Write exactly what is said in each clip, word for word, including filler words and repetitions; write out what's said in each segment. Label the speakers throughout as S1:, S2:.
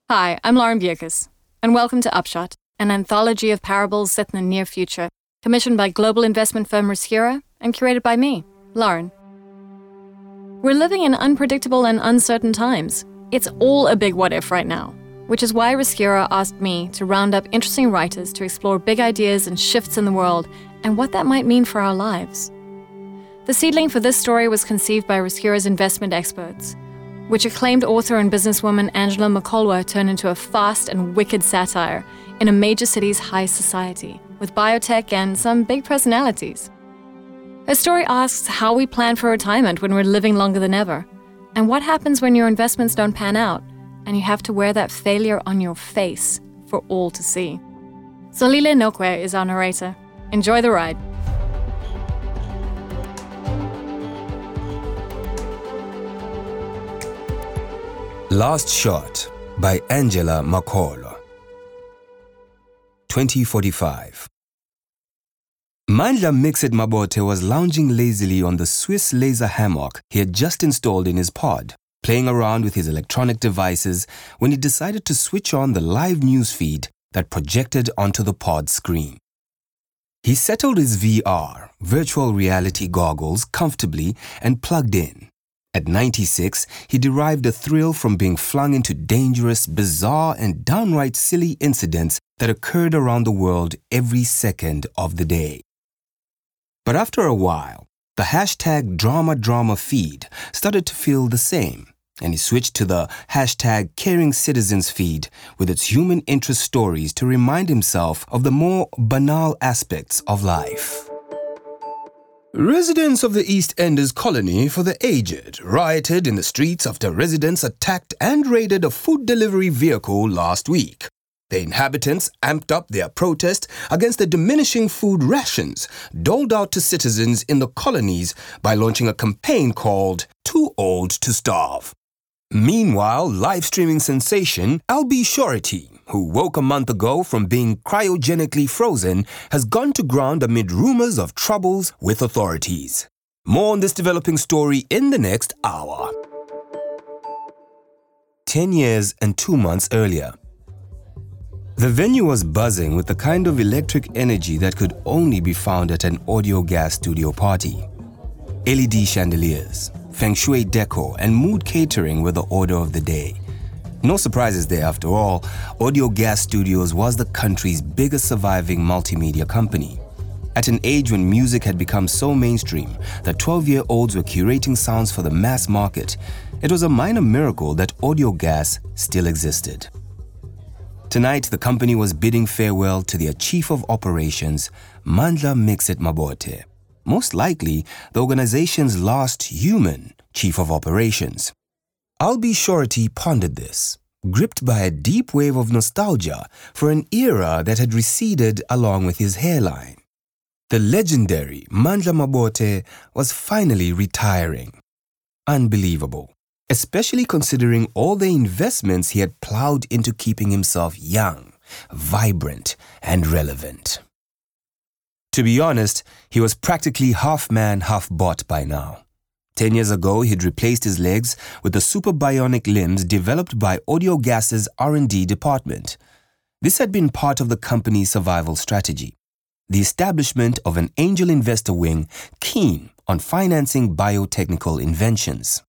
S1: Hi, I'm Lauren Bierkes, and welcome to Upshot, an anthology of parables set in the near future, commissioned by global investment firm Riskera and curated by me, Lauren. We're living in unpredictable and uncertain times. It's all a big what if right now, which is why Riskera asked me to round up interesting writers to explore big ideas and shifts in the world and what that might mean for our lives. The seedling for this story was conceived by Riskera's investment experts, which acclaimed author and businesswoman Angela McColwa turned into a fast and wicked satire in a major city's high society, with biotech and some big personalities. Her story asks how we plan for retirement when we're living longer than ever, and what happens when your investments don't pan out, and you have to wear that failure on your face for all to see. Zolile Nokwe is our narrator. Enjoy the ride.
S2: Last Shot by Angela McColwa. twenty forty-five. Mandla Mixit Mabote was lounging lazily on the Swiss laser hammock he had just installed in his pod, playing around with his electronic devices when he decided to switch on the live news feed that projected onto the pod screen. He settled his V R, virtual reality goggles, comfortably and plugged in. At ninety-six, he derived a thrill from being flung into dangerous, bizarre, and downright silly incidents that occurred around the world every second of the day. But after a while, the hashtag drama drama feed started to feel the same, and he switched to the hashtag caring citizens feed with its human interest stories to remind himself of the more banal aspects of life. Residents of the East Enders Colony for the Aged rioted in the streets after residents attacked and raided a food delivery vehicle last week. The inhabitants amped up their protest against the diminishing food rations doled out to citizens in the colonies by launching a campaign called Too Old to Starve. Meanwhile, live-streaming sensation Albie Shorty, who woke a month ago from being cryogenically frozen, has gone to ground amid rumors of troubles with authorities. More on this developing story in the next hour. Ten years and two months earlier. The venue was buzzing with the kind of electric energy that could only be found at an audio gas studio party. L E D chandeliers, feng shui decor, and mood catering were the order of the day. No surprises there, after all. Audio Gas Studios was the country's biggest surviving multimedia company. At an age when music had become so mainstream that twelve-year-olds were curating sounds for the mass market, it was a minor miracle that Audio Gas still existed. Tonight, the company was bidding farewell to their chief of operations, Mandla Mixit Mabote. Most likely, the organization's last human chief of operations. Albie Shorty pondered this, gripped by a deep wave of nostalgia for an era that had receded along with his hairline. The legendary Mandla Mabote was finally retiring. Unbelievable, especially considering all the investments he had plowed into keeping himself young, vibrant, and relevant. To be honest, he was practically half man, half bot by now. Ten years ago, he'd replaced his legs with the super bionic limbs developed by Audio Gas's R and D department. This had been part of the company's survival strategy, the establishment of an angel investor wing keen on financing biotechnical inventions.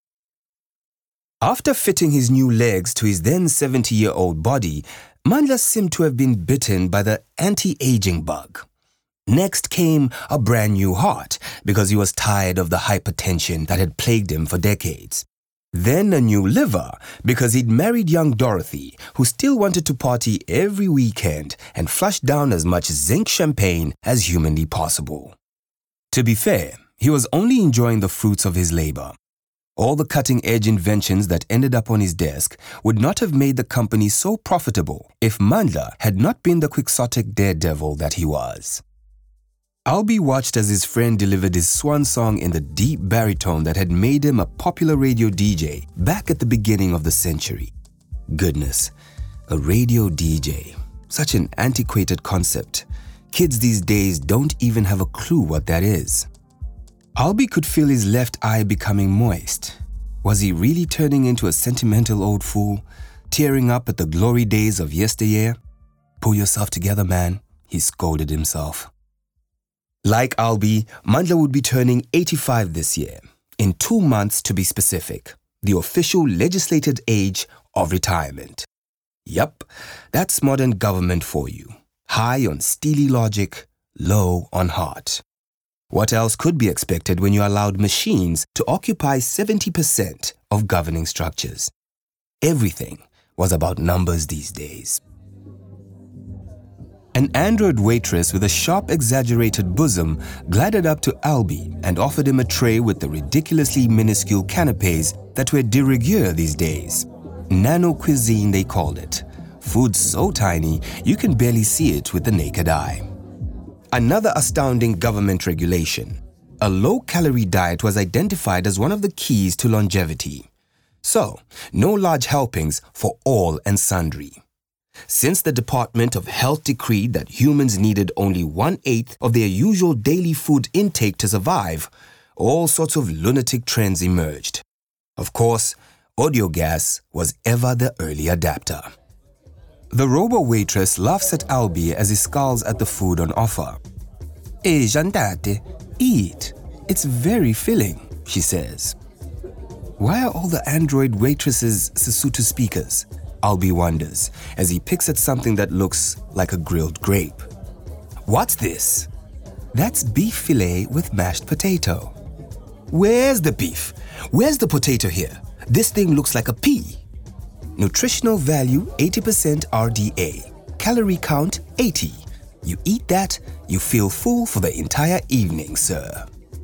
S2: After fitting his new legs to his then seventy-year-old body, Mandla seemed to have been bitten by the anti-aging bug. Next came a brand new heart because he was tired of the hypertension that had plagued him for decades. Then a new liver because he'd married young Dorothy, who still wanted to party every weekend and flush down as much zinc champagne as humanly possible. To be fair, he was only enjoying the fruits of his labor. All the cutting-edge inventions that ended up on his desk would not have made the company so profitable if Mandla had not been the quixotic daredevil that he was. Albie watched as his friend delivered his swan song in the deep baritone that had made him a popular radio D J back at the beginning of the century. Goodness, a radio D J. Such an antiquated concept. Kids these days don't even have a clue what that is. Albie could feel his left eye becoming moist. Was he really turning into a sentimental old fool? tearing up at the glory days of yesteryear? Pull yourself together, man, he scolded himself. Like Albie, Mandla would be turning eighty-five this year, in two months to be specific, the official legislated age of retirement. Yup, that's modern government for you. High on steely logic, low on heart. What else could be expected when you allowed machines to occupy seventy percent of governing structures? Everything was about numbers these days. An android waitress with a sharp, exaggerated bosom glided up to Albie and offered him a tray with the ridiculously minuscule canapes that were de rigueur these days. Nano cuisine, they called it. Food so tiny, you can barely see it with the naked eye. Another astounding government regulation. A low-calorie diet was identified as one of the keys to longevity. So, no large helpings for all and sundry. Since the Department of Health decreed that humans needed only one-eighth of their usual daily food intake to survive, all sorts of lunatic trends emerged. Of course, audio gas was ever the early adapter. The robo-waitress laughs at Albie as he scowls at the food on offer. "Eh, Jandate, eat. It's very filling," she says. Why are all the android waitresses Sesotho speakers? Albie wonders as he picks at something that looks like a grilled grape. What's this? That's beef fillet with mashed potato. Where's the beef? Where's the potato here? This thing looks like a pea. Nutritional value eighty percent R D A. Calorie count eighty. You eat that, you feel full for the entire evening, sir.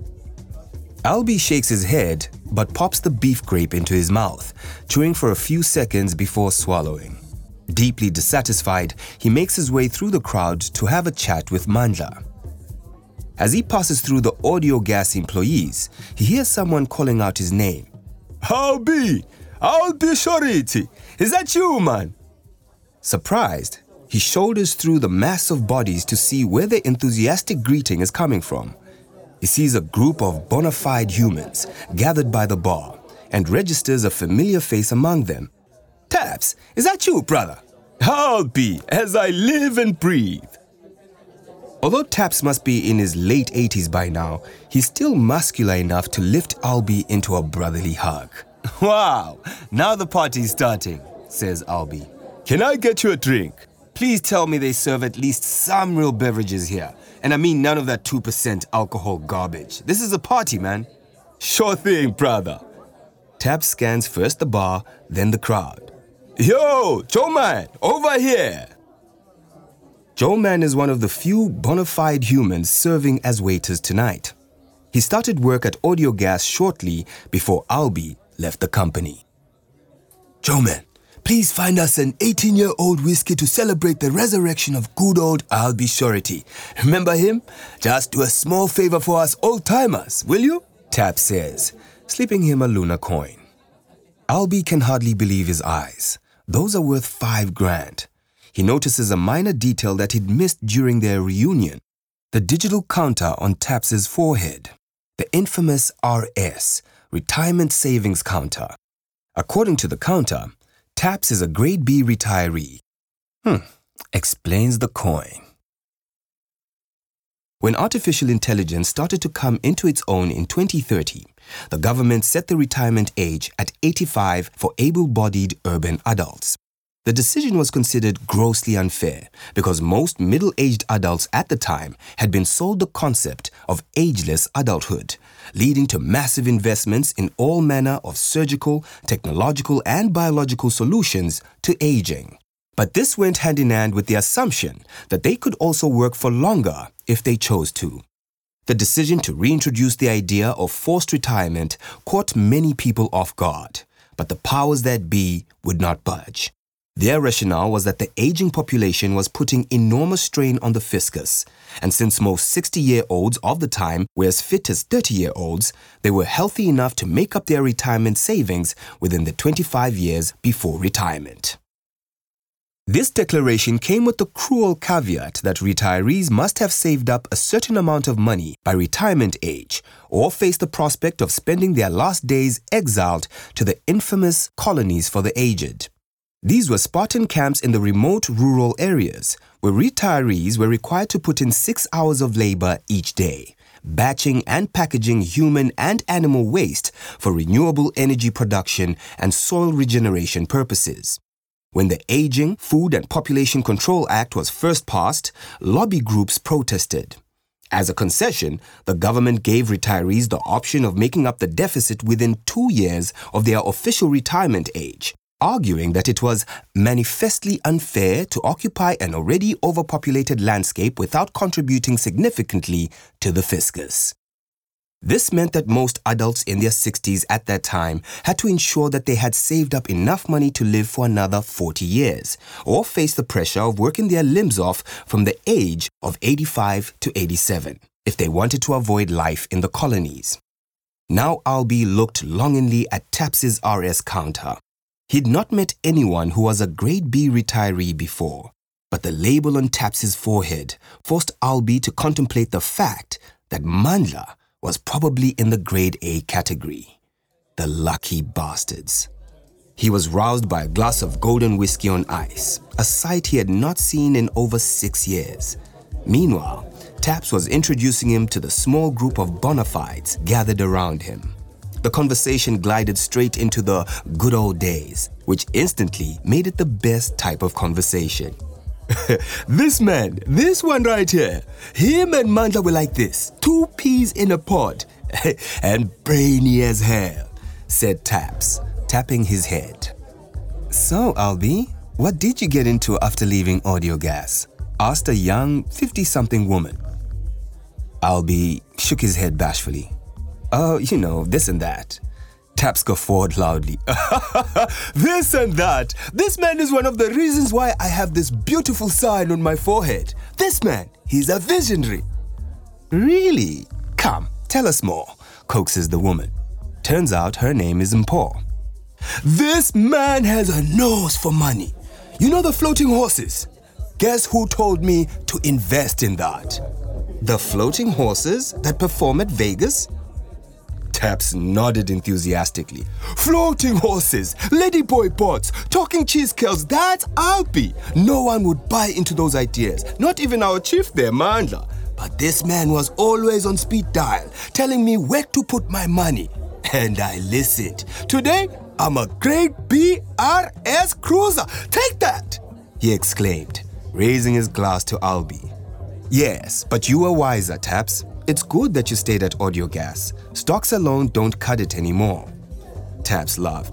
S2: Albie shakes his head but pops the beef grape into his mouth, chewing for a few seconds before swallowing. Deeply dissatisfied, he makes his way through the crowd to have a chat with Mandla. As he passes through the audio gas employees, he hears someone calling out his name. "Albie! Albie Shoriti! Is that you, man?" Surprised, he shoulders through the mass of bodies to see where the enthusiastic greeting is coming from. He sees a group of bona fide humans gathered by the bar and registers a familiar face among them. "Taps, is that you, brother?" "Albie, as I live and breathe." Although Taps must be in his late eighties by now, he's still muscular enough to lift Albie into a brotherly hug. "Wow, now the party's starting," says Albie. "Can I get you a drink? Please tell me they serve at least some real beverages here. And I mean none of that two percent alcohol garbage. This is a party, man." "Sure thing, brother." Taps scans first the bar, then the crowd. "Yo, Joe Man, over here." Joe Man is one of the few bona fide humans serving as waiters tonight. He started work at Audio Gas shortly before Albie left the company. "Joe Man, please find us an eighteen-year-old whiskey to celebrate the resurrection of good old Albie Shority. Remember him? Just do a small favor for us old-timers, will you?" Tap says, slipping him a Luna coin. Albie can hardly believe his eyes. Those are worth five grand. He notices a minor detail that he'd missed during their reunion. The digital counter on Taps's forehead. The infamous R S, Retirement Savings Counter. According to the counter, Taps is a grade B retiree. Hmm, explains the coin. When artificial intelligence started to come into its own in twenty thirty, the government set the retirement age at eighty-five for able-bodied urban adults. The decision was considered grossly unfair because most middle-aged adults at the time had been sold the concept of ageless adulthood, leading to massive investments in all manner of surgical, technological, and biological solutions to aging. But this went hand in hand with the assumption that they could also work for longer if they chose to. The decision to reintroduce the idea of forced retirement caught many people off guard, but the powers that be would not budge. Their rationale was that the aging population was putting enormous strain on the fiscus, and since most sixty-year-olds of the time were as fit as thirty-year-olds, they were healthy enough to make up their retirement savings within the twenty-five years before retirement. This declaration came with the cruel caveat that retirees must have saved up a certain amount of money by retirement age or face the prospect of spending their last days exiled to the infamous colonies for the aged. These were Spartan camps in the remote rural areas where retirees were required to put in six hours of labor each day, batching and packaging human and animal waste for renewable energy production and soil regeneration purposes. When the Aging, Food and Population Control Act was first passed, lobby groups protested. As a concession, the government gave retirees the option of making up the deficit within two years of their official retirement age, arguing that it was manifestly unfair to occupy an already overpopulated landscape without contributing significantly to the fiscus. This meant that most adults in their sixties at that time had to ensure that they had saved up enough money to live for another forty years, or face the pressure of working their limbs off from the age of eighty-five to eighty-seven, if they wanted to avoid life in the colonies. Now Albie looked longingly at Taps's R S counter. He'd not met anyone who was a Grade B retiree before, but the label on Taps's forehead forced Albie to contemplate the fact that Mandla was probably in the Grade A category. The lucky bastards. He was roused by a glass of golden whiskey on ice, a sight he had not seen in over six years. Meanwhile, Taps was introducing him to the small group of bona fides gathered around him. The conversation glided straight into the good old days, which instantly made it the best type of conversation. This man, this one right here, him and Mandla were like this, two peas in a pod, and brainy as hell, said Taps, tapping his head. So, Albie, what did you get into after leaving Audiogas? Asked a young fifty-something woman. Albie shook his head bashfully. Oh, you know, this and that. Taps guffawed loudly. This and that. This man is one of the reasons why I have this beautiful sign on my forehead. This man, he's a visionary. Really? Come, tell us more, coaxes the woman. Turns out her name is Mpho. This man has a nose for money. You know the floating horses? Guess who told me to invest in that? The floating horses that perform at Vegas? Taps nodded enthusiastically. Floating horses, ladyboy pots, talking cheese curls, that's Albie. No one would buy into those ideas, not even our chief there, Mandla. But this man was always on speed dial, telling me where to put my money. And I listened. Today, I'm a Grade B R S cruiser. Take that, he exclaimed, raising his glass to Albie. Yes, but you were wiser, Taps. It's good that you stayed at Audiogas. Stocks alone don't cut it anymore. Taps laughed.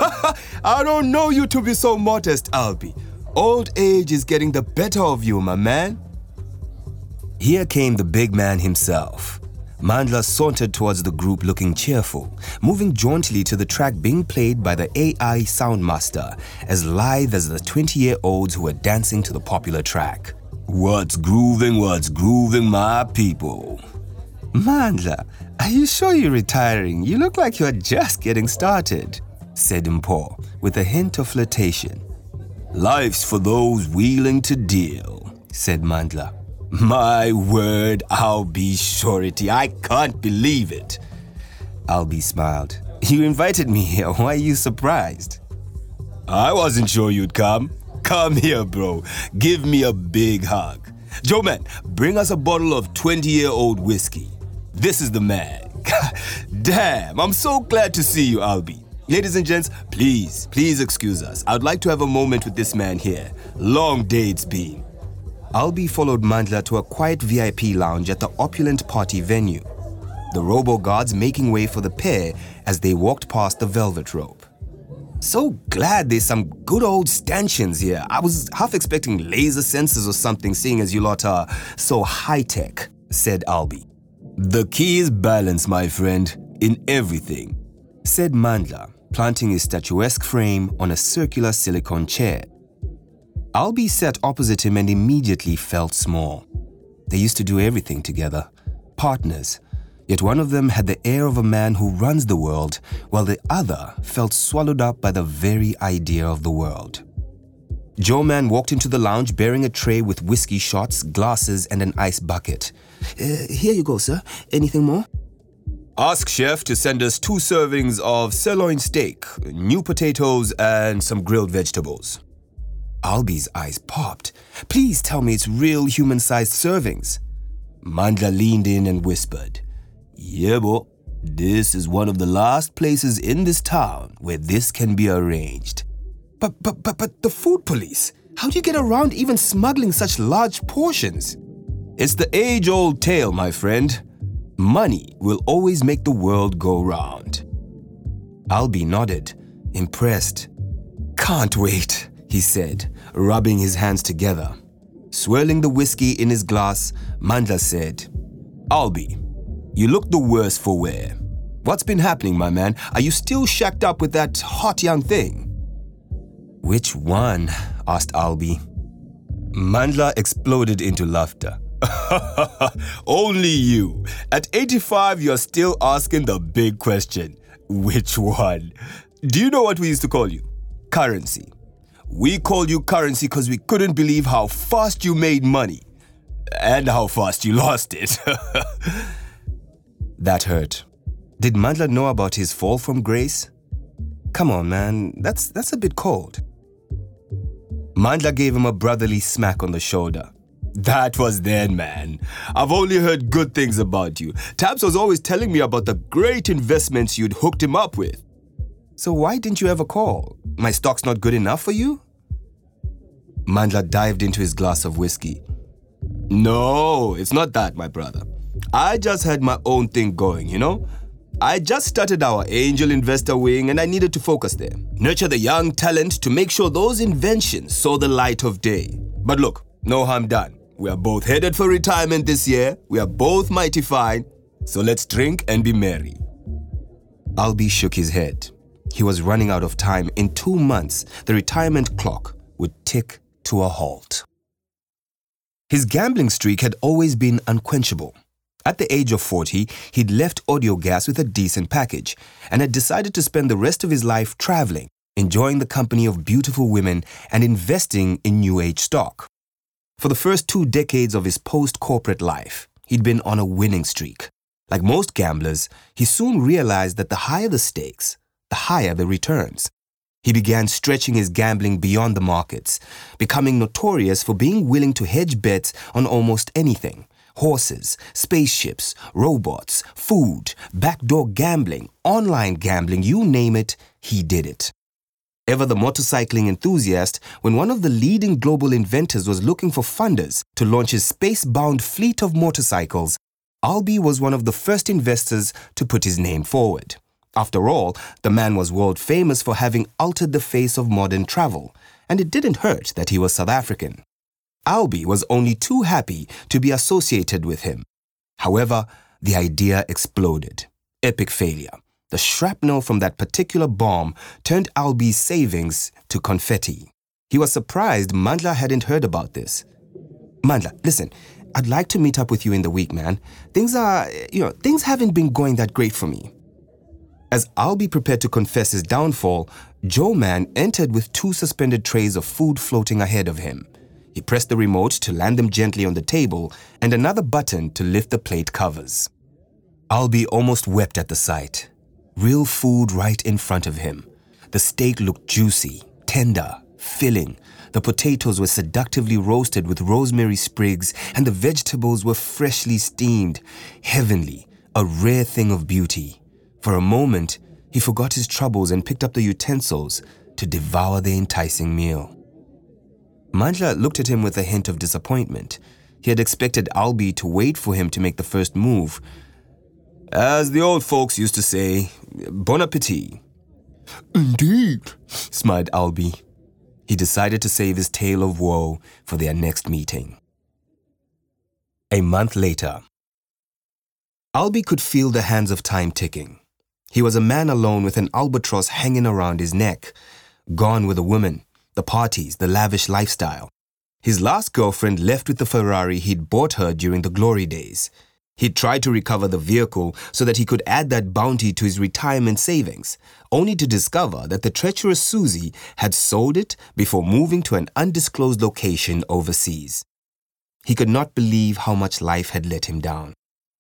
S2: I don't know you to be so modest, Albie. Old age is getting the better of you, my man. Here came the big man himself. Mandla sauntered towards the group looking cheerful, moving jauntily to the track being played by the A I soundmaster, as lithe as the twenty-year-olds who were dancing to the popular track. What's grooving, what's grooving, my people? Mandla, are you sure you're retiring? You look like you're just getting started, said Mpho, with a hint of flirtation. Life's for those willing to deal, said Mandla. My word, Albie surety, I can't believe it. Albie smiled. You invited me here, why are you surprised? I wasn't sure you'd come. Come here, bro. Give me a big hug. Joe man, bring us a bottle of twenty-year-old whiskey. This is the man. Damn, I'm so glad to see you, Albie. Ladies and gents, please, please excuse us. I'd like to have a moment with this man here. Long day it's been. Albie followed Mandla to a quiet V I P lounge at the opulent party venue. The robo-guards making way for the pair as they walked past the velvet rope. So glad there's some good old stanchions here. I was half expecting laser sensors or something, seeing as you lot are so high-tech, said Albie. The key is balance, my friend, in everything, said Mandla, planting his statuesque frame on a circular silicone chair. Albie sat opposite him and immediately felt small. They used to do everything together, partners. Yet one of them had the air of a man who runs the world, while the other felt swallowed up by the very idea of the world. Joe Man walked into the lounge bearing a tray with whiskey shots, glasses, and an ice bucket. Uh, here you go, sir. Anything more? Ask chef to send us two servings of sirloin steak, new potatoes, and some grilled vegetables. Albi's eyes popped. Please tell me it's real human-sized servings. Mandla leaned in and whispered, Yeah, bo, this is one of the last places in this town where this can be arranged. But, but, but, but the food police, how do you get around even smuggling such large portions? It's the age-old tale, my friend. Money will always make the world go round. Albi nodded, impressed. Can't wait, he said, rubbing his hands together. Swirling the whiskey in his glass, Mandla said, Albi, you look the worse for wear. What's been happening, my man? Are you still shacked up with that hot young thing? Which one? Asked Albi. Mandla exploded into laughter. Only you. At eighty-five, you're still asking the big question. Which one? Do you know what we used to call you? Currency. We called you currency because we couldn't believe how fast you made money. And how fast you lost it. That hurt. Did Mandla know about his fall from grace? Come on, man. That's, that's a bit cold. Mandla gave him a brotherly smack on the shoulder. That was then, man. I've only heard good things about you. Tabs was always telling me about the great investments you'd hooked him up with. So why didn't you ever call? My stock's not good enough for you? Mandla dived into his glass of whiskey. No, it's not that, my brother. I just had my own thing going, you know? I just started our angel investor wing and I needed to focus there. Nurture the young talent to make sure those inventions saw the light of day. But look, no harm done. We are both headed for retirement this year. We are both mighty fine. So let's drink and be merry. Albi shook his head. He was running out of time. In two months, the retirement clock would tick to a halt. His gambling streak had always been unquenchable. At the age of forty, he'd left Audiogas with a decent package and had decided to spend the rest of his life traveling, enjoying the company of beautiful women and investing in new age stock. For the first two decades of his post-corporate life, he'd been on a winning streak. Like most gamblers, he soon realized that the higher the stakes, the higher the returns. He began stretching his gambling beyond the markets, becoming notorious for being willing to hedge bets on almost anything. Horses, spaceships, robots, food, backdoor gambling, online gambling, you name it, he did it. Ever the motorcycling enthusiast, when one of the leading global inventors was looking for funders to launch his space-bound fleet of motorcycles, Albi was one of the first investors to put his name forward. After all, the man was world famous for having altered the face of modern travel, and it didn't hurt that he was South African. Albi was only too happy to be associated with him. However, the idea exploded. Epic failure. The shrapnel from that particular bomb turned Albi's savings to confetti. He was surprised Mandla hadn't heard about this. Mandla, listen, I'd like to meet up with you in the week, man. Things are, you know, things haven't been going that great for me. As Albi prepared to confess his downfall, Joe Man entered with two suspended trays of food floating ahead of him. He pressed the remote to land them gently on the table and another button to lift the plate covers. Albi almost wept at the sight. Real food right in front of him. The steak looked juicy, tender, filling. The potatoes were seductively roasted with rosemary sprigs and the vegetables were freshly steamed. Heavenly, a rare thing of beauty. For a moment, he forgot his troubles and picked up the utensils to devour the enticing meal. Mandla looked at him with a hint of disappointment. He had expected Albi to wait for him to make the first move. As the old folks used to say, bon appetit. Indeed, smiled Albi. He decided to save his tale of woe for their next meeting. A month later, Albi could feel the hands of time ticking. He was a man alone with an albatross hanging around his neck, gone with a woman, the parties, the lavish lifestyle. His last girlfriend left with the Ferrari he'd bought her during the glory days. He'd tried to recover the vehicle so that he could add that bounty to his retirement savings, only to discover that the treacherous Susie had sold it before moving to an undisclosed location overseas. He could not believe how much life had let him down.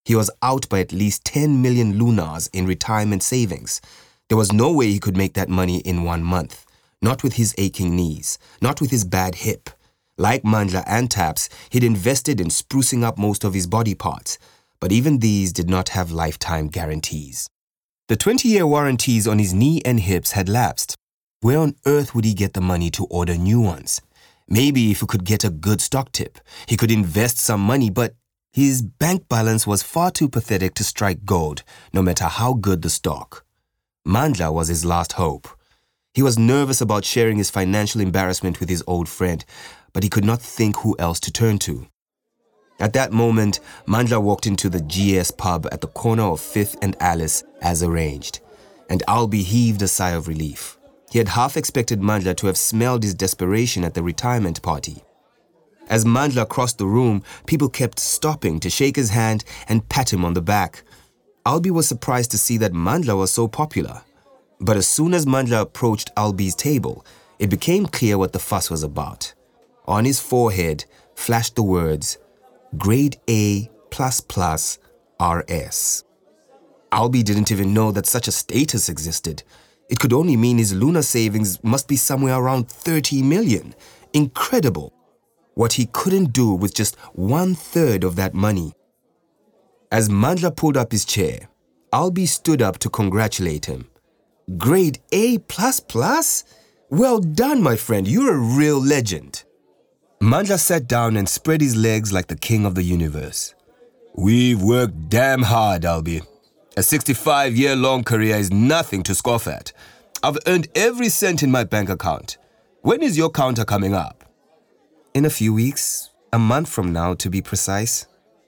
S2: He was out by at least ten million lunars in retirement savings. There was no way he could make that money in one month. Not with his aching knees, not with his bad hip. Like Mandla and Taps, he'd invested in sprucing up most of his body parts, but even these did not have lifetime guarantees. The twenty-year warranties on his knee and hips had lapsed. Where on earth would he get the money to order new ones? Maybe if he could get a good stock tip, he could invest some money, but his bank balance was far too pathetic to strike gold, no matter how good the stock. Mandla was his last hope. He was nervous about sharing his financial embarrassment with his old friend, but he could not think who else to turn to. At that moment, Mandla walked into the G S pub at the corner of Fifth and Alice as arranged, and Albie heaved a sigh of relief. He had half expected Mandla to have smelled his desperation at the retirement party. As Mandla crossed the room, people kept stopping to shake his hand and pat him on the back. Albie was surprised to see that Mandla was so popular. But as soon as Mandla approached Albie's table, it became clear what the fuss was about. On his forehead flashed the words, Grade A plus plus R S. Albie didn't even know that such a status existed. It could only mean his lunar savings must be somewhere around thirty million. Incredible. What he couldn't do with just one third of that money. As Mandla pulled up his chair, Albie stood up to congratulate him. Grade A plus plus? Well done, my friend. You're a real legend. Mandla sat down and spread his legs like the king of the universe. We've worked damn hard, Albie. A sixty-five-year-long career is nothing to scoff at. I've earned every cent in my bank account. When is your counter coming up? In a few weeks, a month from now to be precise.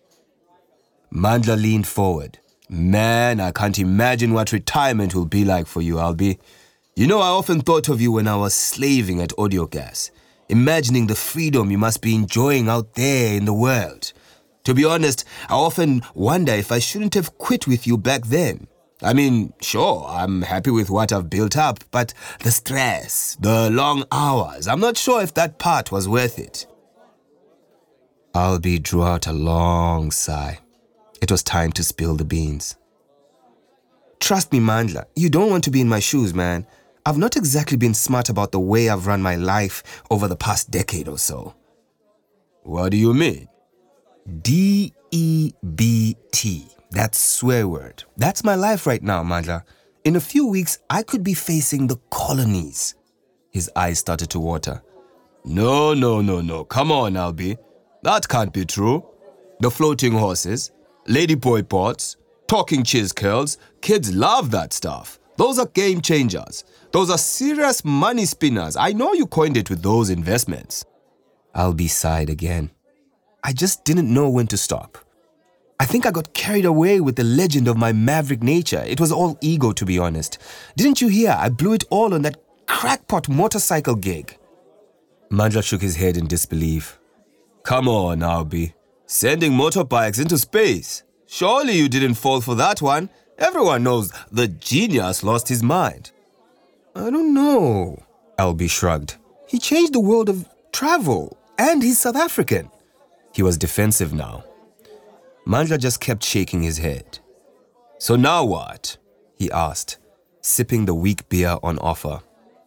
S2: Mandla leaned forward. Man, I can't imagine what retirement will be like for you, Albie. You know, I often thought of you when I was slaving at Audiogas, imagining the freedom you must be enjoying out there in the world. To be honest, I often wonder if I shouldn't have quit with you back then. I mean, sure, I'm happy with what I've built up, but the stress, the long hours, I'm not sure if that part was worth it. Albie drew out a long sigh. It was time to spill the beans. Trust me, Mandla, you don't want to be in my shoes, man. I've not exactly been smart about the way I've run my life over the past decade or so. What do you mean? D E B T. That swear word. That's my life right now, Mandla. In a few weeks, I could be facing the colonies. His eyes started to water. No, no, no, no. Come on, Albie. That can't be true. The floating horses, ladyboy pots, talking cheese curls, kids love that stuff. Those are game changers. Those are serious money spinners. I know you coined it with those investments. Albie sighed again. I just didn't know when to stop. I think I got carried away with the legend of my maverick nature. It was all ego, to be honest. Didn't you hear? I blew it all on that crackpot motorcycle gig. Mandla shook his head in disbelief. Come on, Albie. Sending motorbikes into space. Surely you didn't fall for that one. Everyone knows the genius lost his mind. I don't know, Albie shrugged. He changed the world of travel, and he's South African. He was defensive now. Mandla just kept shaking his head. So now what? He asked, sipping the weak beer on offer.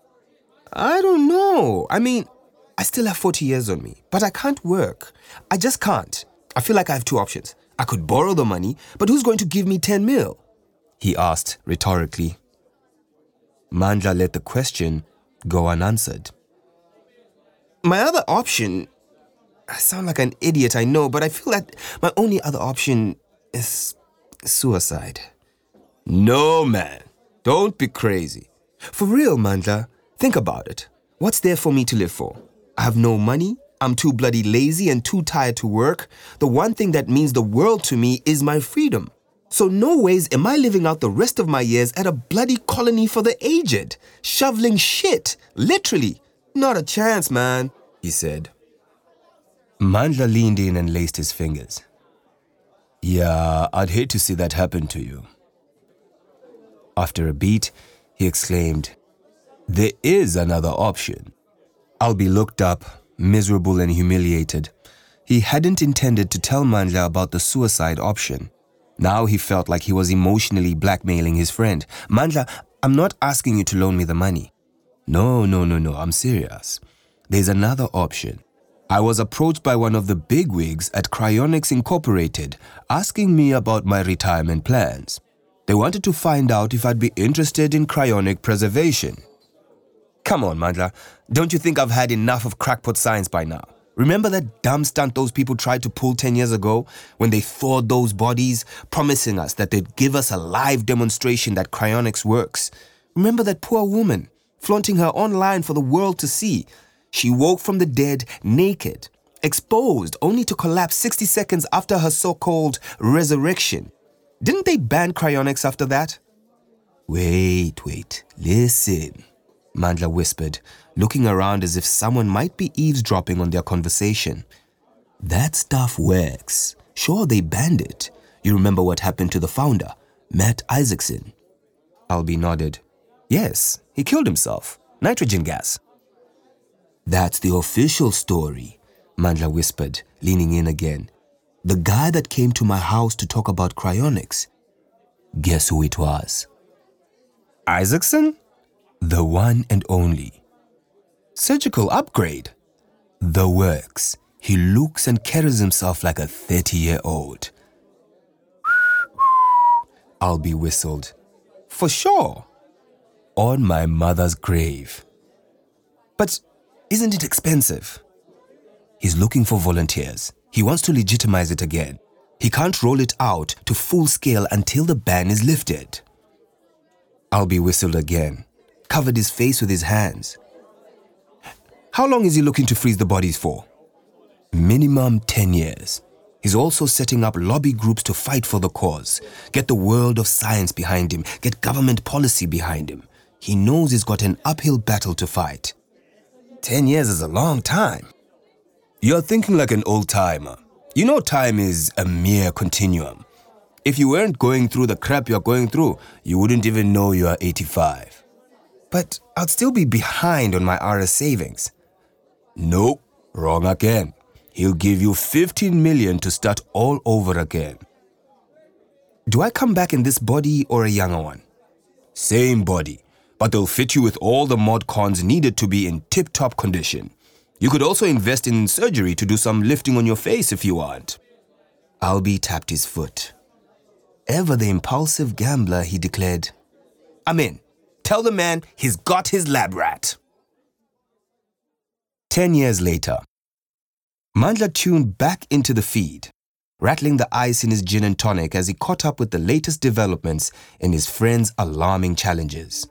S2: I don't know. I mean, I still have forty years on me, but I can't work. I just can't. I feel like I have two options. I could borrow the money, but who's going to give me ten mil? He asked rhetorically. Mandla let the question go unanswered. My other option... I sound like an idiot, I know, but I feel that my only other option is suicide. No, man. Don't be crazy. For real, Mandla. Think about it. What's there for me to live for? I have no money. I'm too bloody lazy and too tired to work. The one thing that means the world to me is my freedom. So no ways am I living out the rest of my years at a bloody colony for the aged, shoveling shit, literally. Not a chance, man, he said. Mandla leaned in and laced his fingers. Yeah, I'd hate to see that happen to you. After a beat, he exclaimed, There is another option. Albie looked up, miserable and humiliated. He hadn't intended to tell Mandla about the suicide option. Now he felt like he was emotionally blackmailing his friend. Mandla, I'm not asking you to loan me the money. No, no, no, no, I'm serious. There's another option. I was approached by one of the bigwigs at Cryonics Incorporated asking me about my retirement plans. They wanted to find out if I'd be interested in cryonic preservation. Come on, Mandla. Don't you think I've had enough of crackpot science by now? Remember that dumb stunt those people tried to pull ten years ago when they thawed those bodies, promising us that they'd give us a live demonstration that cryonics works? Remember that poor woman, flaunting her online for the world to see? She woke from the dead naked, exposed, only to collapse sixty seconds after her so-called resurrection. Didn't they ban cryonics after that? Wait, wait, listen, Mandla whispered, looking around as if someone might be eavesdropping on their conversation. That stuff works. Sure, they banned it. You remember what happened to the founder, Matt Isaacson? Albie nodded. Yes, he killed himself. Nitrogen gas. That's the official story, Mandla whispered, leaning in again. The guy that came to my house to talk about cryonics. Guess who it was? Isaacson? The one and only. Surgical upgrade. The works. He looks and carries himself like a thirty-year-old. Albie whistled. For sure. On my mother's grave. But isn't it expensive? He's looking for volunteers. He wants to legitimize it again. He can't roll it out to full scale until the ban is lifted. Albie whistled again, covered his face with his hands. How long is he looking to freeze the bodies for? Minimum ten years. He's also setting up lobby groups to fight for the cause, get the world of science behind him, get government policy behind him. He knows he's got an uphill battle to fight. Ten years is a long time. You're thinking like an old-timer. You know time is a mere continuum. If you weren't going through the crap you're going through, you wouldn't even know you're eighty-five. But I'd still be behind on my R S savings. Nope, wrong again. He'll give you fifteen million to start all over again. Do I come back in this body or a younger one? Same body, but they'll fit you with all the mod cons needed to be in tip-top condition. You could also invest in surgery to do some lifting on your face if you want. Albie tapped his foot. Ever the impulsive gambler, he declared, I'm in. Tell the man he's got his lab rat. Ten years later, Mandla tuned back into the feed, rattling the ice in his gin and tonic as he caught up with the latest developments in his friend's alarming challenges.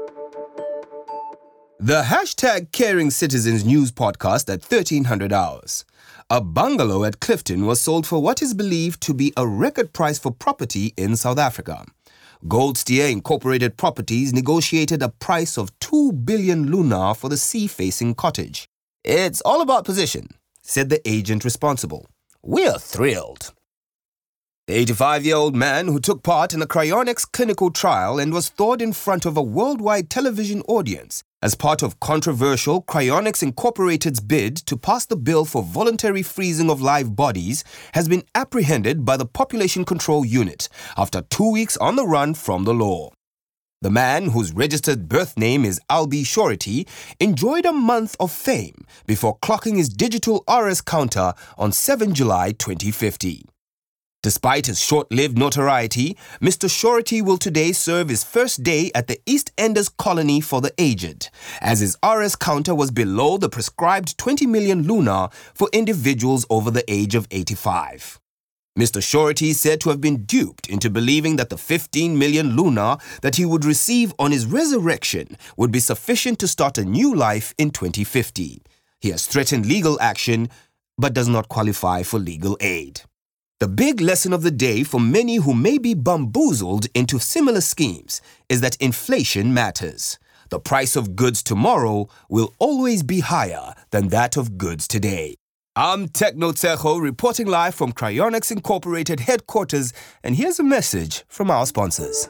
S2: The hashtag Caring Citizens news podcast at thirteen hundred hours. A bungalow at Clifton was sold for what is believed to be a record price for property in South Africa. Goldsteer Incorporated Properties negotiated a price of two billion lunar for the sea-facing cottage. It's all about position, said the agent responsible. We're thrilled. The eighty-five-year-old man who took part in a cryonics clinical trial and was thawed in front of a worldwide television audience as part of controversial Cryonics Incorporated's bid to pass the bill for voluntary freezing of live bodies has been apprehended by the Population Control Unit after two weeks on the run from the law. The man, whose registered birth name is Albie Shorty, enjoyed a month of fame before clocking his digital R S counter on the seventh of July twenty fifty. Despite his short-lived notoriety, Mister Shorty will today serve his first day at the East Enders Colony for the Aged, as his R S counter was below the prescribed twenty million lunar for individuals over the age of eighty-five. Mister Shorty is said to have been duped into believing that the fifteen million lunar that he would receive on his resurrection would be sufficient to start a new life in twenty fifty. He has threatened legal action, but does not qualify for legal aid. The big lesson of the day for many who may be bamboozled into similar schemes is that inflation matters. The price of goods tomorrow will always be higher than that of goods today. I'm Techno Tsecho reporting live from Cryonics Incorporated headquarters, and here's a message from our sponsors.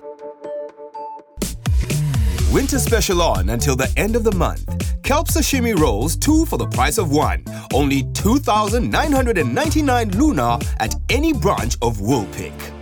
S2: Winter special on until the end of the month. Kelp sashimi rolls, two for the price of one. Only two thousand nine hundred ninety-nine lunar at any branch of Woolpick.